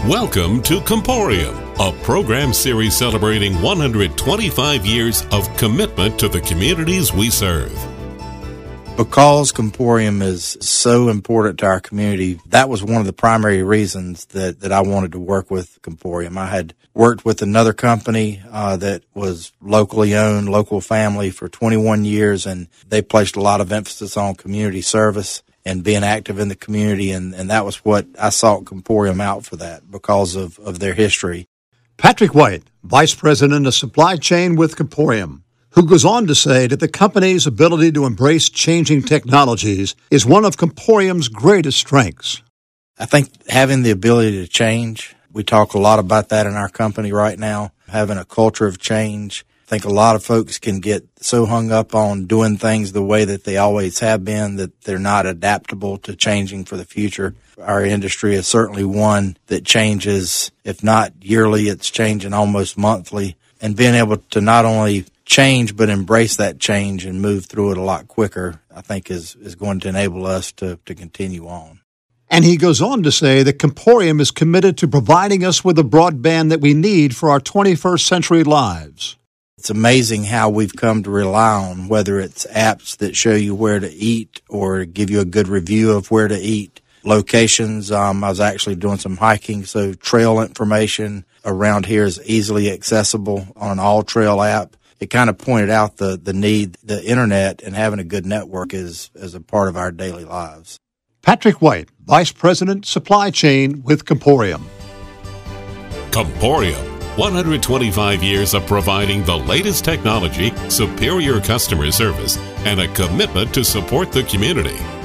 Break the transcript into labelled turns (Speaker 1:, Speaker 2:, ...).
Speaker 1: Welcome to Comporium, a program series celebrating 125 years of commitment to the communities we serve.
Speaker 2: Because Comporium is so important to our community, that was one of the primary reasons that I wanted to work with Comporium. I had worked with another company that was locally owned, local family for 21 years, and they placed a lot of emphasis on community service and being active in the community, and that was what I sought Comporium out for, that because of their history.
Speaker 3: Patrick White, Vice President of Supply Chain with Comporium, who goes on to say that the company's ability to embrace changing technologies is one of Comporium's greatest strengths.
Speaker 2: I think having the ability to change, we talk a lot about that in our company right now, having a culture of change. I think a lot of folks can get so hung up on doing things the way that they always have been that they're not adaptable to changing for the future. Our industry is certainly one that changes, if not yearly, it's changing almost monthly. And being able to not only change but embrace that change and move through it a lot quicker, I think is going to enable us to continue on.
Speaker 3: And he goes on to say that Comporium is committed to providing us with the broadband that we need for our 21st century lives.
Speaker 2: It's amazing how we've come to rely on, whether it's apps that show you where to eat or give you a good review of where to eat, locations. I was actually doing some hiking, so trail information around here is easily accessible on an all-trail app. It kind of pointed out the need, the internet and having a good network is a part of our daily lives.
Speaker 3: Patrick White, Vice President, Supply Chain with Comporium.
Speaker 1: Comporium, 125 years of providing the latest technology, superior customer service, and a commitment to support the community.